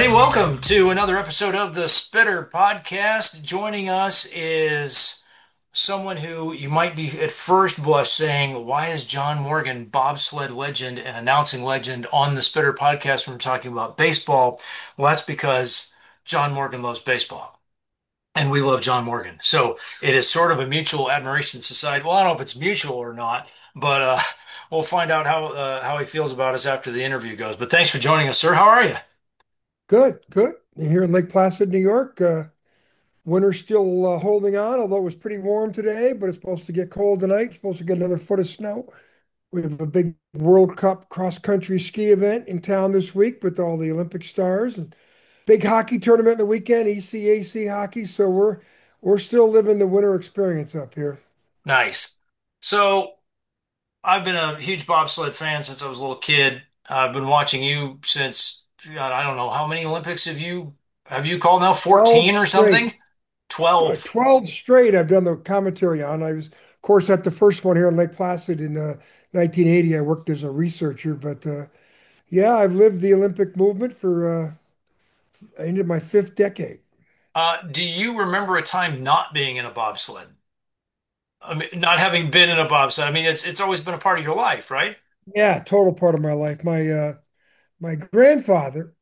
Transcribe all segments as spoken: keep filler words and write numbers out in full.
everybody. Welcome to another episode of the Spitter Podcast. Joining us is someone who you might be at first blush saying, why is John Morgan, bobsled legend and announcing legend, on the Spitter Podcast when we're talking about baseball? Well, that's because John Morgan loves baseball and we love John Morgan. So it is sort of a mutual admiration society. Well, I don't know if it's mutual or not, but uh, we'll find out how uh, how he feels about us after the interview goes. But thanks for joining us, sir. How are you? Good, good. Here in Lake Placid, New York, uh, winter's still uh, holding on, although it was pretty warm today, but it's supposed to get cold tonight. It's supposed to get another foot of snow. We have a big World Cup cross-country ski event in town this week with all the Olympic stars and big hockey tournament in the weekend, E C A C hockey. So we're we're still living the winter experience up here. Nice. So I've been a huge bobsled fan since I was a little kid. I've been watching you since, God, I don't know, how many Olympics have you have you called now? twelve fourteen or something? straight. Uh, twelve. twelve straight I've done the commentary on. I was, of course, at the first one here in Lake Placid in uh, nineteen eighty. I worked as a researcher, but uh, yeah, I've lived the Olympic movement for uh, into my fifth decade. Uh, do you remember a time not being in a bobsled? I mean, not having been in a bobsled. I mean, it's it's always been a part of your life, right? Yeah, total part of my life. My uh, my grandfather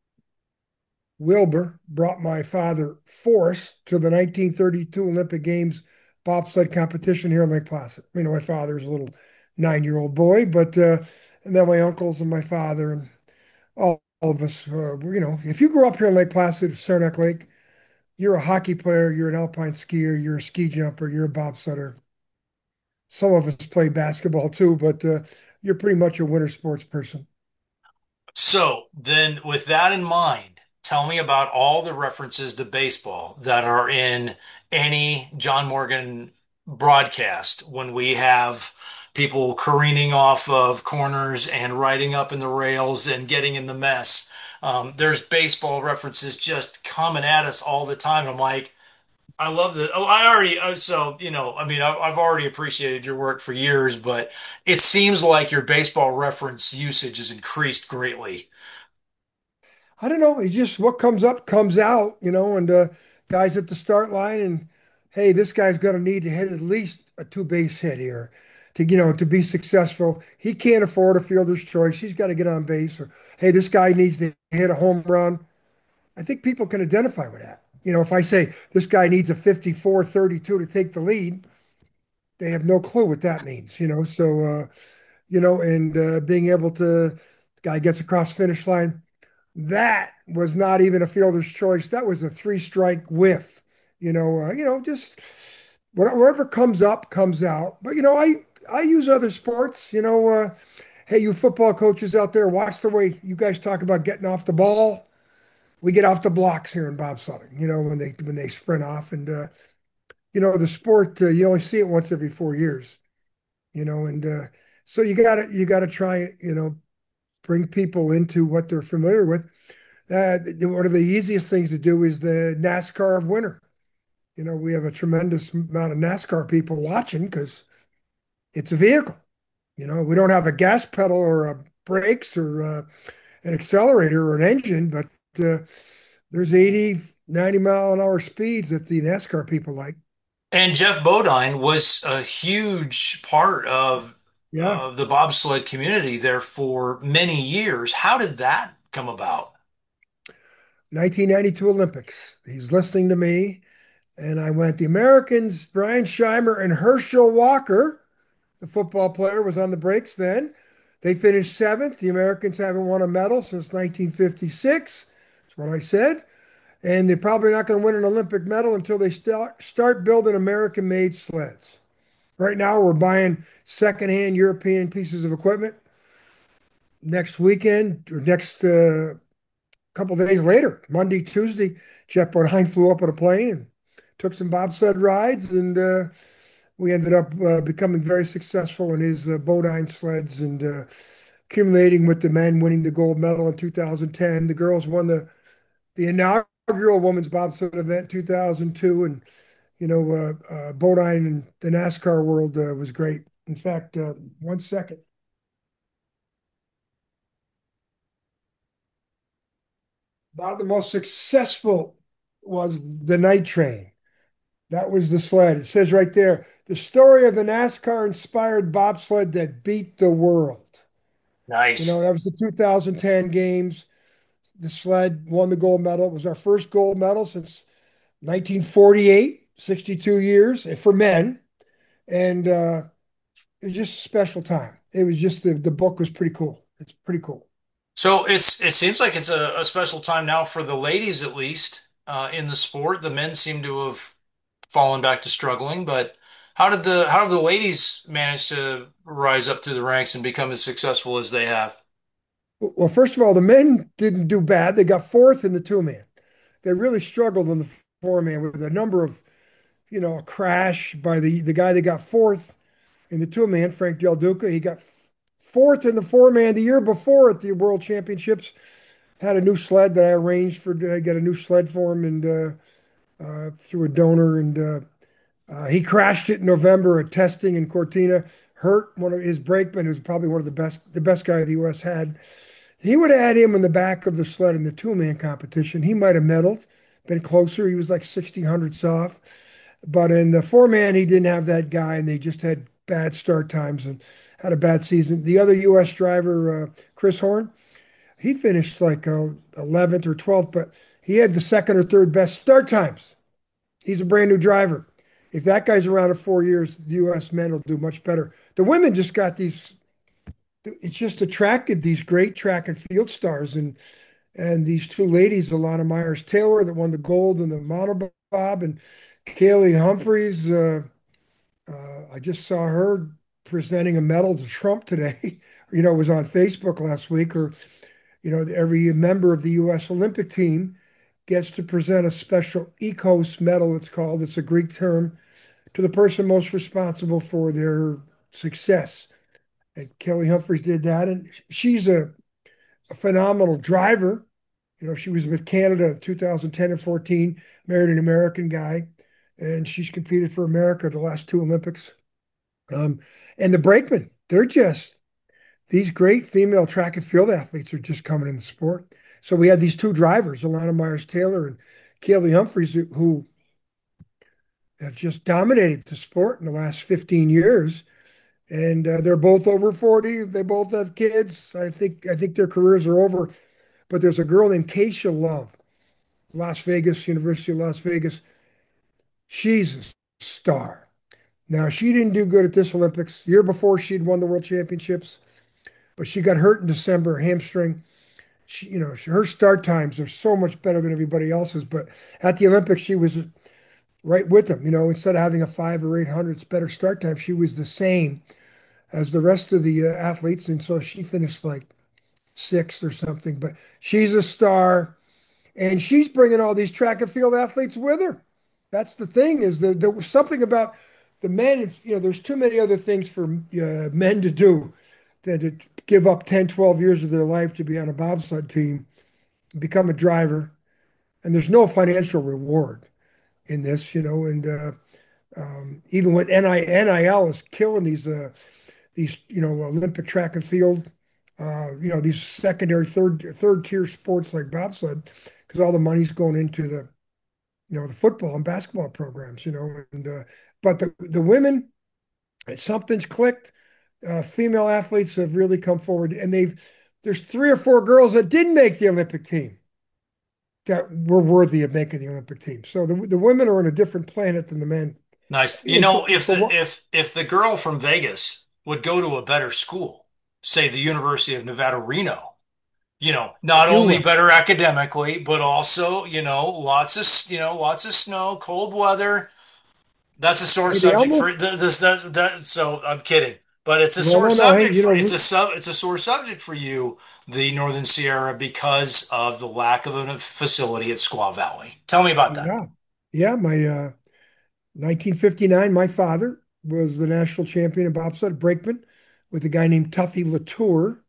Wilbur brought my father Forrest to the nineteen thirty-two Olympic Games bobsled competition here in Lake Placid. You know, my father was a little nine-year-old boy, but uh, and then my uncles and my father and all, all of us, uh, were, you know, if you grew up here in Lake Placid, Saranac Lake, you're a hockey player, you're an alpine skier, you're a ski jumper, you're a bobsledder. Some of us play basketball too, but uh, you're pretty much a winter sports person. So then, with that in mind, tell me about all the references to baseball that are in any John Morgan broadcast when we have people careening off of corners and riding up in the rails and getting in the mess. Um, there's baseball references just coming at us all the time. I'm like, I love that. Oh, I already, uh, so, you know, I mean, I've, I've already appreciated your work for years, but it seems like your baseball reference usage has increased greatly. I don't know. It's just what comes up comes out, you know, and uh, guys at the start line, and hey, this guy's going to need to hit at least a two base hit here to, you know, to be successful. He can't afford a fielder's choice. He's got to get on base, or hey, this guy needs to hit a home run. I think people can identify with that. You know, if I say this guy needs a fifty-four thirty-two to take the lead, they have no clue what that means, you know. So, uh, you know, and uh, being able to, guy gets across finish line. That was not even a fielder's choice. That was a three strike whiff. You know, uh, you know, just whatever comes up comes out. But you know, I I use other sports. You know, uh, hey, you football coaches out there, watch the way you guys talk about getting off the ball. We get off the blocks here in bobsledding. You know, when they when they sprint off, and uh, you know, the sport uh, you only see it once every four years. You know, and uh, so you got to you got to try. You know, bring people into what they're familiar with. Uh, one of the easiest things to do is the NASCAR of winter. You know, we have a tremendous amount of NASCAR people watching because it's a vehicle. You know, we don't have a gas pedal or a brakes or uh, an accelerator or an engine, but uh, there's eighty, ninety mile an hour speeds that the NASCAR people like. And Jeff Bodine was a huge part of Yeah. of the bobsled community there for many years. How did that come about? nineteen ninety-two Olympics. He's listening to me. And I went, the Americans, Brian Scheimer and Herschel Walker, the football player, was on the breaks then. They finished seventh. The Americans haven't won a medal since nineteen fifty-six. That's what I said. And they're probably not going to win an Olympic medal until they start start building American-made sleds. Right now, we're buying secondhand European pieces of equipment. Next weekend or next uh, couple of days later, Monday, Tuesday, Jeff Bodine flew up on a plane and took some bobsled rides, and uh, we ended up uh, becoming very successful in his uh, Bodine sleds and uh, accumulating with the men winning the gold medal in two thousand ten. The girls won the the inaugural women's bobsled event in two thousand two, and you know, uh, uh, Bodine and the NASCAR world uh, was great. In fact, uh, one second. About the most successful was the night train. That was the sled. It says right there, the story of the NASCAR inspired bobsled that beat the world. You know, Nice. that was the two thousand ten games. The sled won the gold medal. It was our first gold medal since nineteen forty-eight, sixty-two years for men. And uh, it was just a special time. It was just the, the book was pretty cool. It's pretty cool. So it's it seems like it's a, a special time now for the ladies at least uh, in the sport. The men seem to have fallen back to struggling, but how did the how have the ladies manage to rise up through the ranks and become as successful as they have? Well, first of all, the men didn't do bad. They got fourth in the two man. They really struggled in the four man with a number of, you know, a crash by the the guy that got fourth in the two man, Frank Del Duca. He got fourth in the four man the year before at the World Championships. Had a new sled that I arranged for. I got a new sled for him and uh, uh, through a donor, and uh, uh, he crashed it in November at testing in Cortina. Hurt one of his brakeman, who's probably one of the best, the best guy the U S had. He would have had him in the back of the sled in the two man competition. He might have medaled, been closer. He was like sixty hundredths off. But in the four man, he didn't have that guy, and they just had bad start times and had a bad season. The other U S driver, uh, Chris Horn, he finished like uh, eleventh or twelfth, but he had the second or third best start times. He's a brand new driver. If that guy's around in four years, the U S men will do much better. The women just got these, it's just attracted these great track and field stars. And and these two ladies, Alana Myers Taylor, that won the gold in the monobob, and Kaylee Humphreys. Uh, uh, I just saw her presenting a medal to Trump today. You know, it was on Facebook last week. Or, you know, every member of the U S Olympic team gets to present a special ECOS medal, it's called. It's a Greek term to the person most responsible for their success. And Kelly Humphreys did that. And she's a, a phenomenal driver. You know, she was with Canada in two thousand ten and fourteen, married an American guy, and she's competed for America the last two Olympics. Um, and the brakemen, they're just these great female track and field athletes are just coming in the sport. So we had these two drivers, Alana Myers Taylor and Kaylee Humphreys, who, who have just dominated the sport in the last fifteen years. And uh, they're both over forty. They both have kids. I think I think their careers are over. But there's a girl named Keisha Love, Las Vegas, University of Las Vegas. She's a star. Now, she didn't do good at this Olympics. Year before, she'd won the World Championships, but she got hurt in December, hamstring. She, you know, her start times are so much better than everybody else's. But at the Olympics, she was right with them. You know, instead of having a five or eight hundredths better start time, she was the same as the rest of the uh, athletes, and so she finished like sixth or something. But she's a star. And she's bringing all these track and field athletes with her. That's the thing is that there was something about the men, you know, there's too many other things for uh, men to do than to give up ten, twelve years of their life to be on a bobsled team, become a driver. And there's no financial reward in this, you know, and uh, um, even with N I N I L is killing these, uh, these, you know, Olympic track and field, uh, you know, these secondary, third, third tier sports like bobsled, because all the money's going into the you know, the football and basketball programs, you know, and uh, but the the women, something's clicked. Uh, female athletes have really come forward, and they've there's three or four girls that didn't make the Olympic team that were worthy of making the Olympic team. So the the women are on a different planet than the men. Nice. You And for, know, if for the what if if the girl from Vegas would go to a better school, say the University of Nevada, Reno, you know, not you only will, better academically, but also, you know, lots of, you know, lots of snow, cold weather. That's a sore hey, they subject almost for th- this. That, that, so I'm kidding, but it's a no sore no no. Hey, subject you for know, it's we, a sub it's a sore subject for you, the Northern Sierra, because of the lack of a facility at Squaw Valley. Tell me about that. yeah, yeah. My uh, nineteen fifty-nine, my father was the national champion of bobsled brakeman with a guy named Tuffy Latour.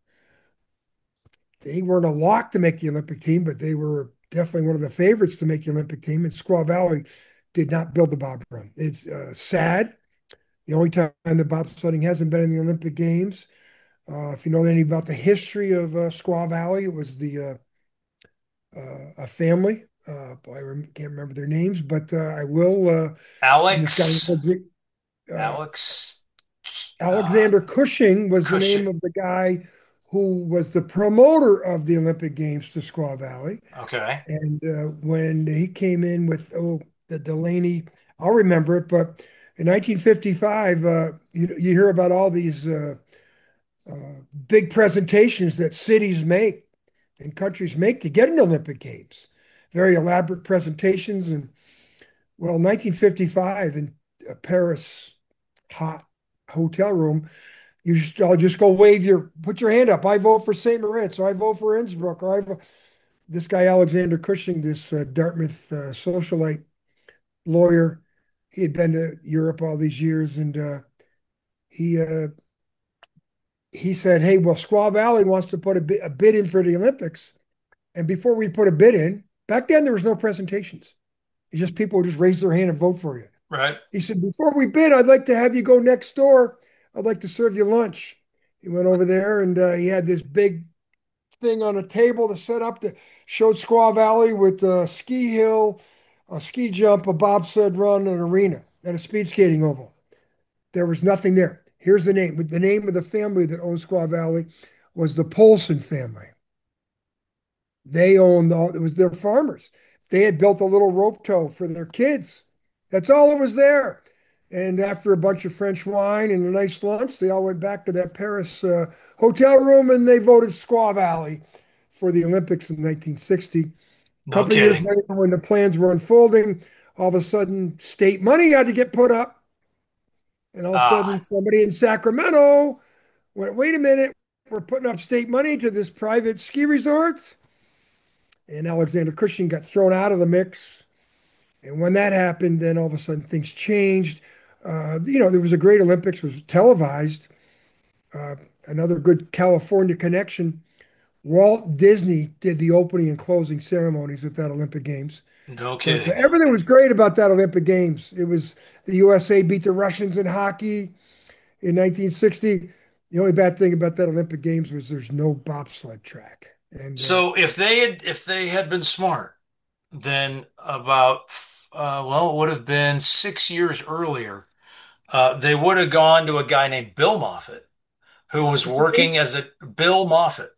They weren't a lock to make the Olympic team, but they were definitely one of the favorites to make the Olympic team. And Squaw Valley did not build the bob run. It's uh, sad. The only time the bobsledding hasn't been in the Olympic Games. Uh, if you know anything about the history of uh, Squaw Valley, it was the uh, uh, a family. Uh, boy, I rem- can't remember their names, but uh, I will. Uh, and this guy, Alex, uh, Alex, uh, Alexander Cushing was the name Cushing. of the guy who was the promoter of the Olympic Games to Squaw Valley. Okay. And uh, when he came in with oh the Delaney, I'll remember it. But in nineteen fifty-five, uh, you you hear about all these uh, uh, big presentations that cities make and countries make to get in Olympic Games. Very elaborate presentations. And well, nineteen fifty-five in a Paris hot hotel room, you just I'll just go wave your put your hand up. I vote for Saint Moritz, or I vote for Innsbruck, or I vote. This guy Alexander Cushing, this uh, Dartmouth uh, socialite lawyer, he had been to Europe all these years, and uh, he uh, he said, "Hey, well, Squaw Valley wants to put a bid, a bid in for the Olympics, and before we put a bid in, back then there was no presentations. It's just people would just raise their hand and vote for you." Right. He said, "Before we bid, I'd like to have you go next door. I'd like to serve you lunch." He went over there, and uh, he had this big thing on a table to set up that showed Squaw Valley with a ski hill, a ski jump, a bobsled run, an arena, and a speed skating oval. There was nothing there. Here's the name. The name of the family that owned Squaw Valley was the Polson family. They owned all, it was their farmers. They had built a little rope tow for their kids. That's all that was there. And after a bunch of French wine and a nice lunch, they all went back to that Paris uh, hotel room and they voted Squaw Valley for the Olympics in nineteen sixty. A No couple of years kidding. later, when the plans were unfolding, all of a sudden state money had to get put up. And all of a sudden, Ah, somebody in Sacramento went, wait a minute, we're putting up state money to this private ski resort. And Alexander Cushing got thrown out of the mix. And when that happened, then all of a sudden things changed. Uh, you know, there was a great Olympics, was televised. Uh, Another good California connection. Walt Disney did the opening and closing ceremonies at that Olympic Games. no But uh, kidding. everything was great about that Olympic Games. It was the U S A beat the Russians in hockey in nineteen sixty. The only bad thing about that Olympic Games was there's no bobsled track. And uh, So if they had if they had been smart, then about uh, well, it would have been six years earlier. Uh, they would have gone to a guy named Bill Moffett, who was what's his name? working as a Bill Moffett.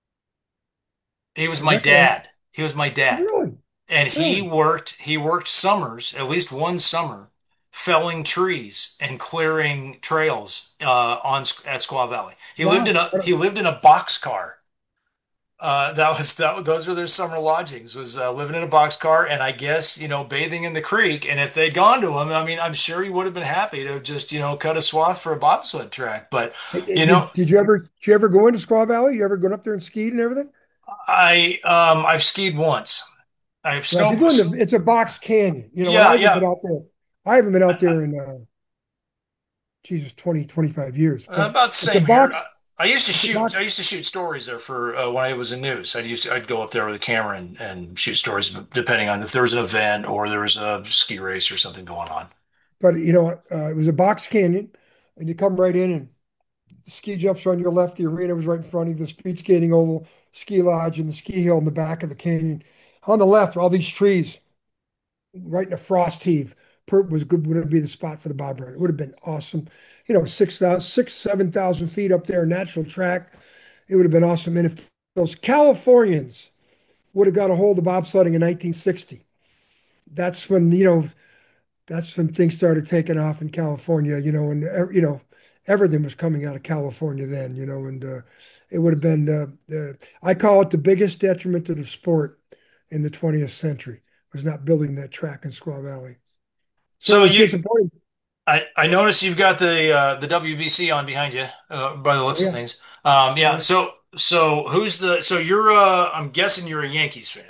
He was I my recognize. dad. He was my dad. Really? And he Really? worked he worked summers, at least one summer, felling trees and clearing trails uh, on at Squaw Valley. He lived in Wow. a he lived in a boxcar. Uh, that was that. Those were their summer lodgings. Was uh, living in a boxcar, and I guess you know bathing in the creek. And if they'd gone to him, I mean, I'm sure he would have been happy to just you know cut a swath for a bobsled track. But Hey, hey, you know, Did did you ever did you ever go into Squaw Valley? You ever gone up there and skied and everything? I um I've skied once. I've Well, if snow. you go in the, it's a box canyon, you know, and I Yeah, haven't yeah. been out there. I haven't been out there in uh, Jesus, twenty, twenty-five years, Uh, but about the it's a same here. box, I, I used to it's a shoot. box, I used to shoot stories there for uh, when I was in news. I'd used to, I'd go up there with a camera and, and shoot stories, depending on if there was an event or there was a ski race or something going on. but you know, uh, it was a box canyon, and you come right in, and the ski jumps are on your left, the arena was right in front of you, the speed skating oval, ski lodge, and the ski hill in the back of the canyon. On the left are all these trees, right in a frost heave. Pert was good, would be the spot for the bob run. It would have been awesome. You know, six thousand, six, seven thousand feet up there, natural track. It would have been awesome. And if those Californians would have got a hold of bobsledding in nineteen sixty, that's when, you know, that's when things started taking off in California, you know, and, you know, everything was coming out of California then, you know, and uh, it would have been, uh, uh, I call it the biggest detriment to the sport in the twentieth century was not building that track in Squaw Valley. So it So was you, disappointing. I, I noticed you've got the uh, the W B C on behind you uh, by the Oh, looks of yeah. things. Um, Oh, yeah. yeah. So so who's the so you're uh, I'm guessing you're a Yankees fan.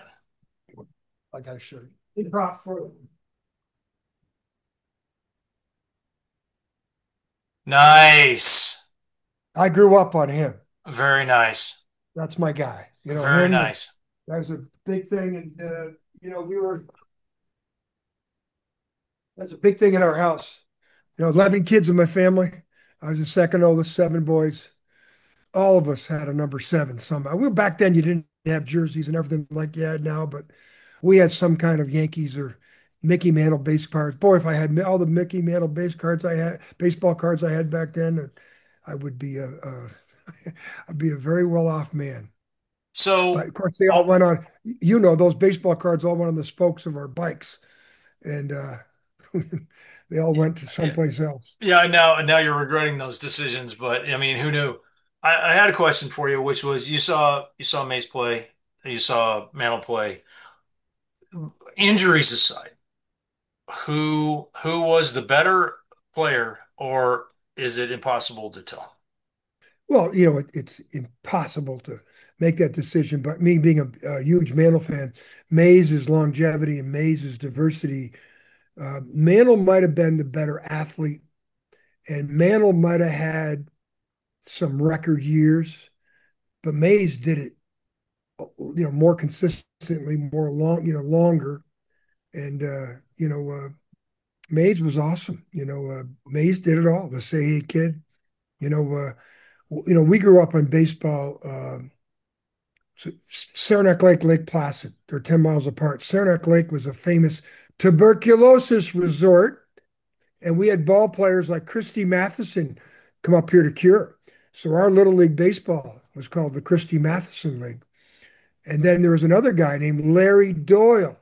I got to show you. Big prop for Nice. I grew up on him. Very nice. That's my guy. You know, Very him, nice. that was a big thing. And, uh, you know, we were, that's a big thing in our house. You know, eleven kids in my family. I was the second oldest, seven boys. All of us had a number seven somehow. We back then you didn't have jerseys and everything like you had now, but we had some kind of Yankees or Mickey Mantle base cards. Boy, if I had all the Mickey Mantle base cards I had, baseball cards I had back then, I would be a, a I'd be a very well off man. But So, of course, they all all, went on. You know, those baseball cards all went on the spokes of our bikes, and uh, they all went to yeah, someplace else. yeah, now now you're regretting those decisions, but I mean, who knew? I, I had a question for you, which was you saw you saw Mace play, you saw Mantle play. Injuries aside, who who was the better player, or is it impossible to tell? Well, you know, it, it's impossible to make that decision. But me being a, a huge Mantle fan, Mays' longevity and Mays' diversity, uh, Mantle might have been the better athlete, and Mantle might have had some record years, but Mays did it, you know, more consistently, more long, you know, longer. And uh, you know, uh, Mays was awesome. You know, uh, Mays did it all. The say hey kid. You know, uh, w- you know, we grew up on baseball. Um, so Saranac Lake, Lake Placid. They're ten miles apart. Saranac Lake was a famous tuberculosis resort, and we had ball players like Christy Matheson come up here to cure. So our little league baseball was called the Christy Matheson League. And then there was another guy named Larry Doyle.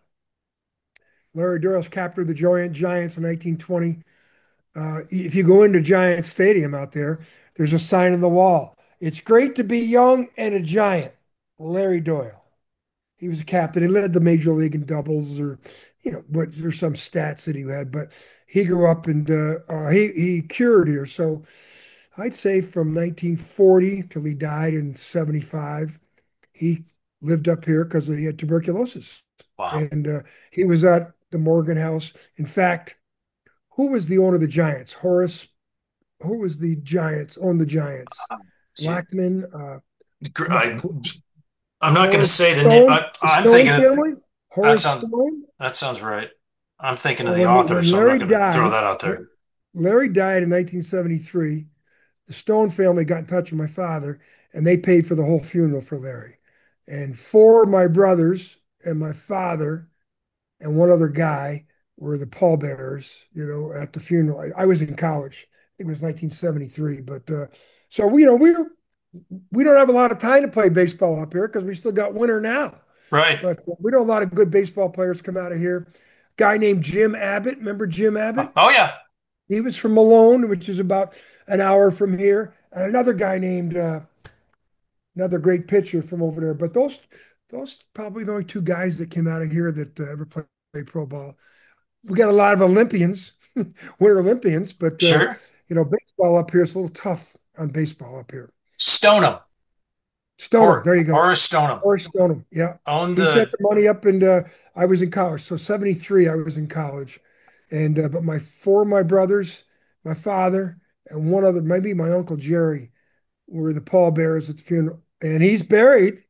Larry Doyle's captain of the Giant Giants in nineteen twenty. Uh, if you go into Giant Stadium out there, there's a sign on the wall. It's great to be young and a giant. Larry Doyle. He was a captain. He led the major league in doubles, or you know, but there's some stats that he had. But he grew up and uh, uh, he he cured here. So I'd say from nineteen forty till he died in seventy-five, he lived up here because he had tuberculosis, Wow. and uh, he was at the Morgan House. In fact, who was the owner of the Giants? Horace. Who was the Giants? Owned the Giants? See, Blackman. Uh, come on, I who, I'm not going to Horace say the name. Stone, I, the I'm Stone thinking of, family, that Horace sounds Stone. that sounds right. I'm thinking of Well, the when author, when so I'm not Larry going to throw died, that out there. Larry died in nineteen seventy-three. The Stone family got in touch with my father, and they paid for the whole funeral for Larry. And four of my brothers and my father and one other guy were the pallbearers, you know, at the funeral. I, I was in college. I think it was nineteen seventy-three. But uh, so we, you know, we we don't have a lot of time to play baseball up here because we still got winter now. Right. But uh, we know a lot of good baseball players come out of here. Guy named Jim Abbott. Remember Jim Abbott? Oh yeah. He was from Malone, which is about an hour from here. And another guy named uh, another great pitcher from over there. But those those probably the only two guys that came out of here that uh, ever played, played pro ball. We got a lot of Olympians, Winter Olympians, but uh, Sure. you know, baseball up here is a little tough on baseball up here. Stoneham. Stoneham, Hor there you go. Horace Stoneham Horace Stoneham, yeah. owned He sent the the money up, and uh, I was in college. So seventy-three, I was in college, and uh, but my four of my brothers, my father, and one other, maybe my uncle Jerry, were the pallbearers at the funeral, and he's buried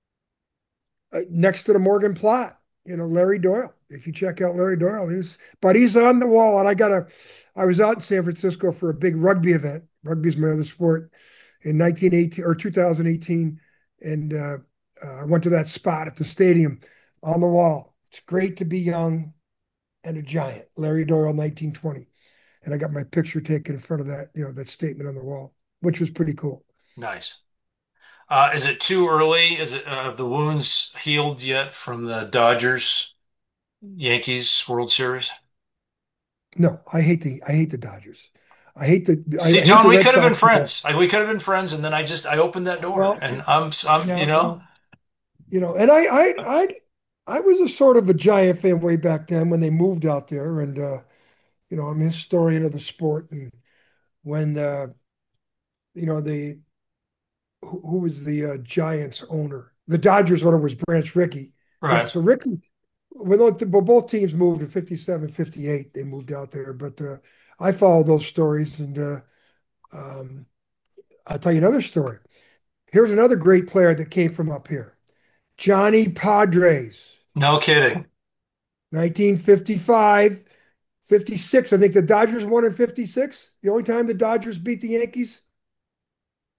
uh, next to the Morgan plot. You know, Larry Doyle. If you check out Larry Doyle, he's but he's on the wall. And I got a, I was out in San Francisco for a big rugby event. Rugby's my other sport in nineteen eighteen or two thousand eighteen, and uh, uh, I went to that spot at the stadium on the wall. It's great to be young and a giant. Larry Doyle, nineteen twenty, and I got my picture taken in front of that, you know, that statement on the wall, which was pretty cool. nice. Uh, is it too early? Is it uh, have the wounds healed yet from the Dodgers Yankees World Series? No, I hate the I hate the Dodgers. I hate the See, I, I hate John, the we Red could have been Sox more. friends. Like, we could have been friends, and then I just I opened that door, Well, and I'm I'm you yeah, know well, you know, and I I I I was a sort of a Giant fan way back then when they moved out there, and uh, you know, I'm a historian of the sport, and when uh, you know the who, who was the uh, Giants owner? The Dodgers owner was Branch Rickey. Yeah, right. so Rickey, when both teams moved in fifty-seven, fifty-eight, they moved out there, but uh, I followed those stories, and uh, um, I'll tell you another story. Here's another great player that came from up here. Johnny Padres, No kidding. nineteen fifty-five, fifty-six. I think the Dodgers won in fifty-six. The only time the Dodgers beat the Yankees.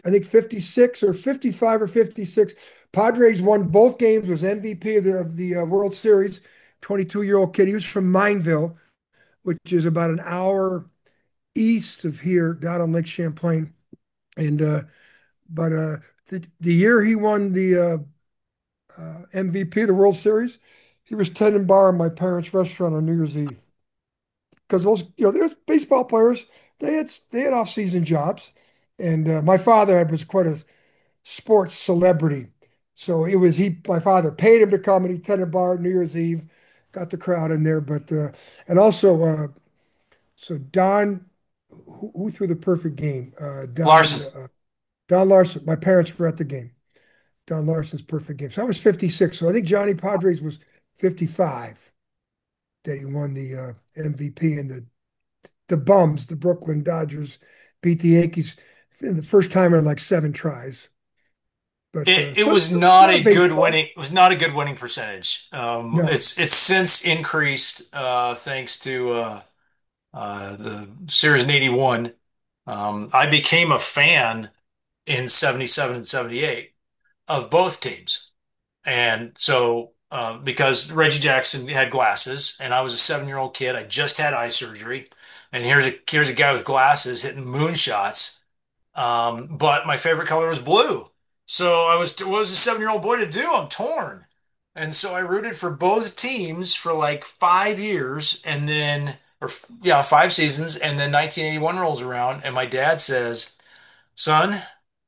I think fifty-six or fifty-five or fifty-six. Padres won both games, was M V P of the, of the uh, World Series. twenty-two-year-old kid. He was from Mineville, which is about an hour east of here, down on Lake Champlain. And uh, but uh, the the year he won the uh, uh, M V P of the World Series, he was tending bar in my parents' restaurant on New Year's Eve. Because those, you know, there's baseball players. They had they had off-season jobs, and uh, my father was quite a sports celebrity. So it was he. My father paid him to come, and he tended bar New Year's Eve, got the crowd in there. But uh, and also, uh, so Don, who, who threw the perfect game? Uh, Don Larson. uh, Don Larson. My parents were at the game. Don Larson's perfect game. So I was fifty-six. So I think Johnny Padres was fifty-five that he won the uh, M V P, and the the bums, the Brooklyn Dodgers, beat the Yankees in the first time in like seven tries. But It uh, it so was a not lot a of good baseball. winning. It was not a good winning percentage. Um, No, it's it's since increased uh, thanks to uh, uh, the series in 'eighty-one. Um, I became a fan in 'seventy-seven and 'seventy-eight of both teams. And so, uh, because Reggie Jackson had glasses, and I was a seven-year-old kid, I just had eye surgery, and here's a here's a guy with glasses hitting moonshots. Um, but my favorite color was blue. So I was, what was a seven-year-old boy to do? I'm torn. And so I rooted for both teams for like five years, and then, or yeah, five seasons, and then nineteen eighty-one rolls around, and my dad says, "Son,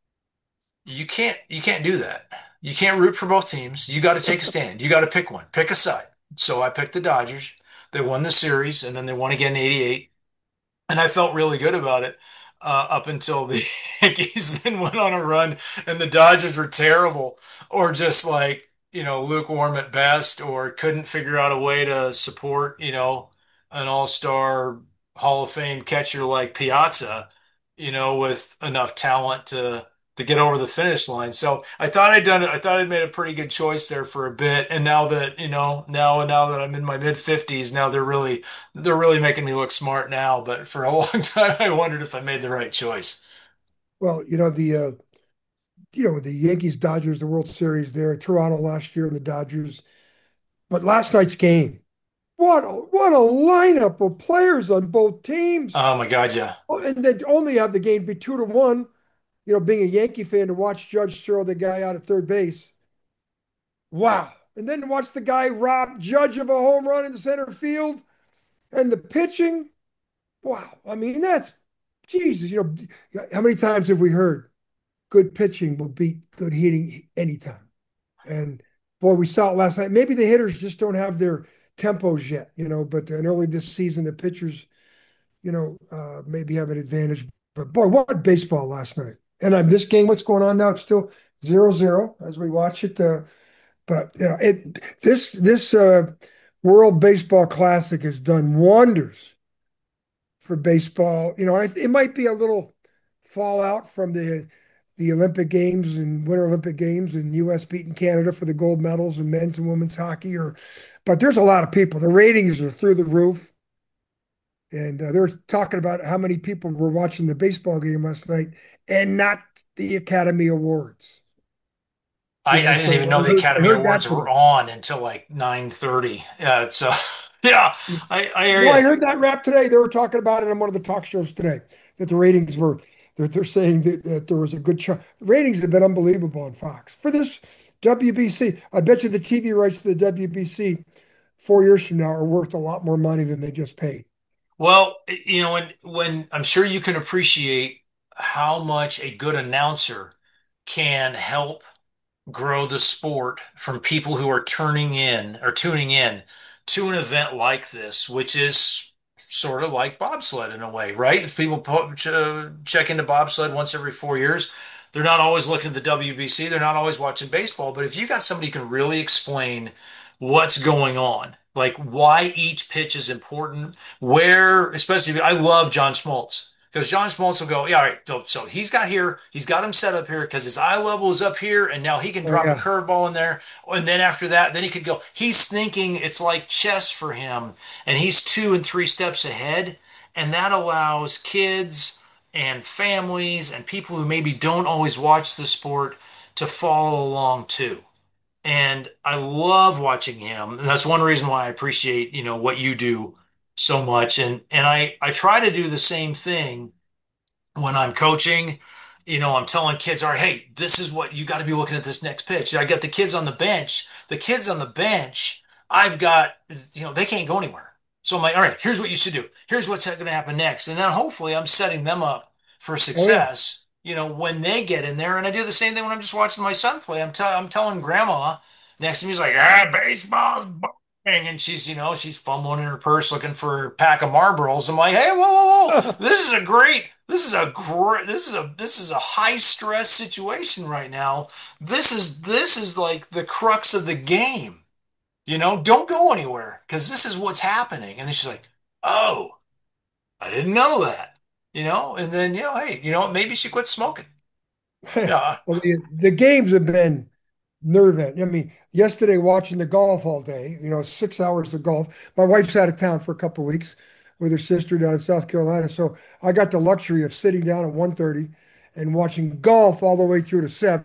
you can't you can't do that. You can't root for both teams. You got to take a stand. You got to pick one. Pick a side." So I picked the Dodgers. They won the series, and then they won again in 'eighty-eight. And I felt really good about it uh, up until the Yankees then went on a run and the Dodgers were terrible or just like, you know, lukewarm at best or couldn't figure out a way to support, you know, an all-star Hall of Fame catcher like Piazza, you know, with enough talent to to get over the finish line. So I thought I'd done it. I thought I'd made a pretty good choice there for a bit. And now that, you know, now now that I'm in my mid fifties, now they're really they're really making me look smart now, but for a long time I wondered if I made the right choice. well, you know the uh, you know the Yankees Dodgers, the World Series there, Toronto last year, and the Dodgers. But last night's game, what a, what a lineup of players on both teams. Oh my God, yeah. Oh, and they only have the game be two to one. You know, being a Yankee fan to watch Judge throw the guy out at third base. Wow. And then to watch the guy rob Judge of a home run in the center field and the pitching. Wow. I mean, that's Jesus. You know, how many times have we heard good pitching will beat good hitting anytime? And boy, we saw it last night. Maybe the hitters just don't have their tempos yet, you know, but in early this season, the pitchers, you know, uh, maybe have an advantage. But boy, what baseball last night. And on this game, what's going on now? It's still zero zero as we watch it. Uh, but you know, it this this uh, World Baseball Classic has done wonders for baseball. You know, I, it might be a little fallout from the the Olympic Games and Winter Olympic Games and U S beating Canada for the gold medals in men's and women's hockey. Or, but there's a lot of people. The ratings are through the roof, and uh, they were talking about how many people were watching the baseball game last night and not the Academy Awards. You I, know, I didn't even so I know the heard I Academy heard that Awards were today. on until like nine thirty. Yeah, so yeah, I, I hear No, you. I heard that rap today. They were talking about it on one of the talk shows today that the ratings were they're, they're saying that, that there was a good chunk. The ratings have been unbelievable on Fox for this W B C. I bet you the T V rights to the W B C four years from now are worth a lot more money than they just paid. Well, you know, when when I'm sure you can appreciate how much a good announcer can help grow the sport from people who are turning in or tuning in to an event like this, which is sort of like bobsled in a way, right? If people po- ch- uh, check into bobsled once every four years, they're not always looking at the W B C, they're not always watching baseball. But if you got somebody who can really explain what's going on, like why each pitch is important, where, especially, if- I love John Schmaltz. Because John Schmaltz will go, yeah, all right, so, so he's got here, he's got him set up here because his eye level is up here, and now he can Oh drop a yeah. curveball in there. And then after that, then he could go. He's thinking it's like chess for him, and he's two and three steps ahead. And that allows kids and families and people who maybe don't always watch the sport to follow along too. And I love watching him. And that's one reason why I appreciate, you know, what you do so much. And and I I try to do the same thing when I'm coaching. You know, I'm telling kids, all right, hey, this is what you got to be looking at this next pitch. I got the kids on the bench. The kids on the bench, I've got, you know, they can't go anywhere. So I'm like, all right, here's what you should do. Here's what's going to happen next. And then hopefully I'm setting them up for Oh yeah. success, you know, when they get in there. And I do the same thing when I'm just watching my son play. I'm, tell I'm telling grandma next to me, he's like, ah, baseball's boring. And she's, you know, she's fumbling in her purse looking for a pack of Marlboros. I'm like, hey, whoa, whoa, whoa. This is a great, this is a great, this is a, this is a high stress situation right now. This is, this is like the crux of the game. You know, don't go anywhere because this is what's happening. And then she's like, oh, I didn't know that. You know, and then, you know, hey, you know, maybe she quit smoking. Yeah. Well, the, the games have been nerve end. I mean, yesterday watching the golf all day, you know, six hours of golf. My wife's out of town for a couple of weeks with her sister down in South Carolina. So I got the luxury of sitting down at one thirty and watching golf all the way through to seven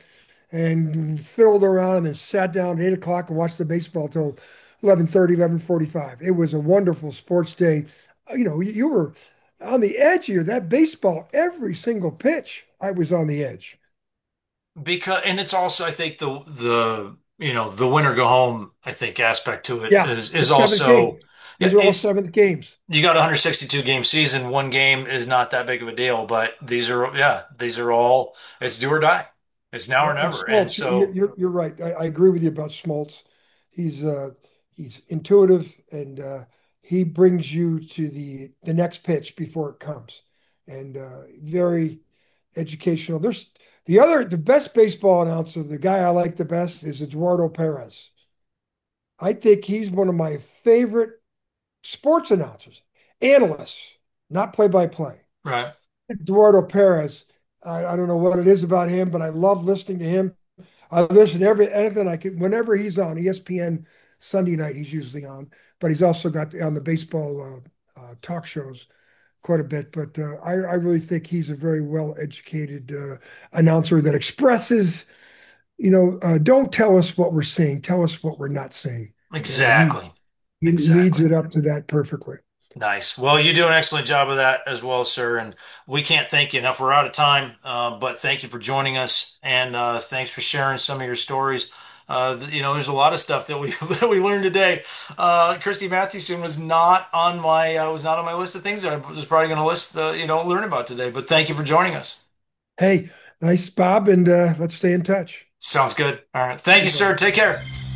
and fiddled around and sat down at eight o'clock and watched the baseball till eleven thirty, eleven forty-five. It was a wonderful sports day. You know, you, you were on the edge here. That baseball, every single pitch, I was on the edge. Because, and it's also, I think the, the, you know, the winner go home, I think aspect to it Yeah, is, the is seventh also, game. yeah, These are all it, seventh games. you got a one hundred sixty-two game season. One game is not that big of a deal, but these are, yeah, these are all, it's do or die. It's now Yeah, or and never. And Smoltz, you're, so, you're, you're right. I, I agree with you about Smoltz. He's uh, he's intuitive and uh, he brings you to the the next pitch before it comes, and uh, very educational. There's the other the best baseball announcer. The guy I like the best is Eduardo Perez. I think he's one of my favorite sports announcers, analysts, not play by play. right. Eduardo Perez. I, I don't know what it is about him, but I love listening to him. I listen to every anything I can whenever he's on E S P N Sunday night. He's usually on, but he's also got on the baseball uh, uh, talk shows quite a bit. But uh, I, I really think he's a very well educated uh, announcer that expresses, you know, uh, don't tell us what we're saying, tell us what we're not saying, and he Exactly. he leads Exactly. it up to that perfectly. Nice. Well, you do an excellent job of that as well, sir. And we can't thank you enough. We're out of time, uh, but thank you for joining us, and uh, thanks for sharing some of your stories. Uh, th- you know, there's a lot of stuff that we that we learned today. Uh, Christy Mathewson was not on my uh, was not on my list of things that I was probably going to list, uh, you know, learn about today. But thank you for joining us. Hey, nice, Bob, and uh, let's stay in touch. Sounds good. All right. Thank you, You sir. bet. Take care.